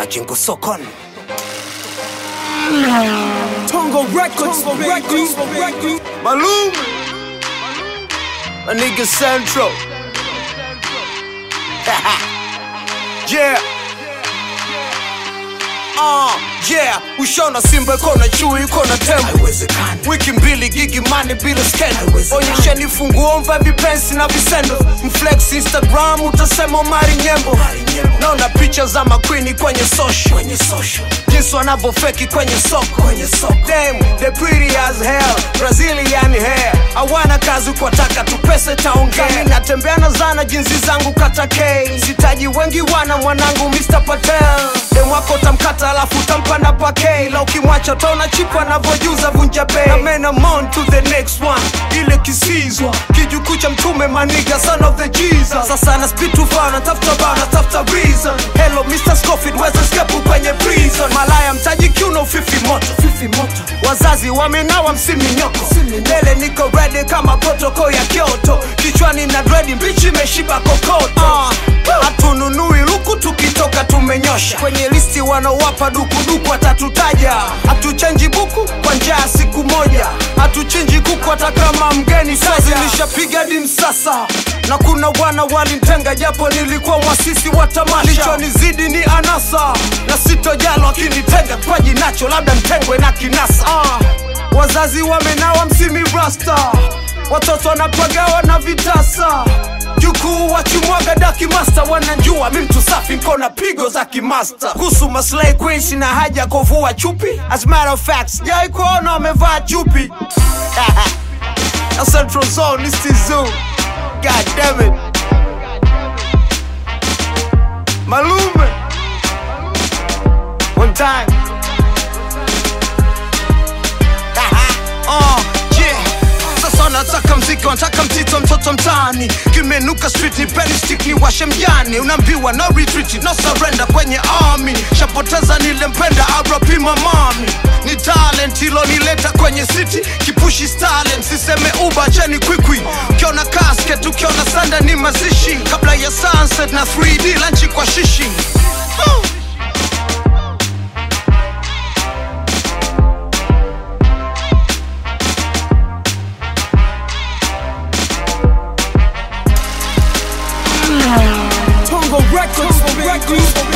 Majengo Sokon. Tongo Records, Malum, my nigga Central. Yeah. Yeah, ushona Simba kona chui kona tembo. Wiki mbili gigi money bila scandal. Onyesheni funguo mva vipensi na visendo. Mflex Instagram utasema mari nyembo. Naona picha za maqueen kwenye social. Jinsi wanavyofeki kwenye soko. Damn, they pretty as hell, Brazilian hair. Hawana kazi kwa taka tu pesa taongea. Mimi natembea na zana jinsi zangu kata K. Sitaji wengi wana mwanangu Mr. Patel. Dem wako tamkata alafu tampa na pake. La ukimwacha tona chipa anavyojuza vunja bei. Na man I'm on to the next one. Ile kisizwa kijuku cha mtume maniga son of the Jesus. Sasa na speed too far na tafuta bana tafuta reason. Hello Mr. Scofield where's escape kwenye prison. Malaya mtaji kiuno fifi moto. Wazazi wamenawa msimi nyoko. Mbele niko ready kama protocol ya Kyoto. Kichwani na dread mbichi meshiba kokoto. Hatununui luku tukitoka tumenyosha. Kwenye listi wanawapa duku watatutaja. Hatuchanji buku kwa njaa siku moja. Hatuchinji kuku hata kama mgeni kazi. Nishapiga dim sasa. Na kuna wana walinitenga japo nilikuwa mwasisi wa tamasha. Lichonizidi ni anasa. Na sitojalo akinitenga kwa jinacho labda mtengwe na kinasa. Wazazi wamenawa msimi rasta. Watoto wanapagawa na vitasa. Jukuu wachimwaga daki master. Wananjua mi mtu safi nkona pigo za kimaster. Kusu maslay queen sina haja kovua chupi. As matter of fact sijai kuona wamevaa chupi. Na Central Zone is the zoo. God damn it. Malume. One time. Nataka mziki, nataka mtito mtoto mtani. Kimenuka street ni penny stick ni washe mjani. Unaambiwa no retreat, no surrender kwenye army. Shapoteza nilempenda R.I.P. mamami. Ni talent ilo nileta kwenye city. Kipushi talent, siseme uba cheni kwikwi. Ukiona casket, ukiona sanda ni mazishi. Kabla ya sunset na 3D lunch kwa shishi. Tongo Records.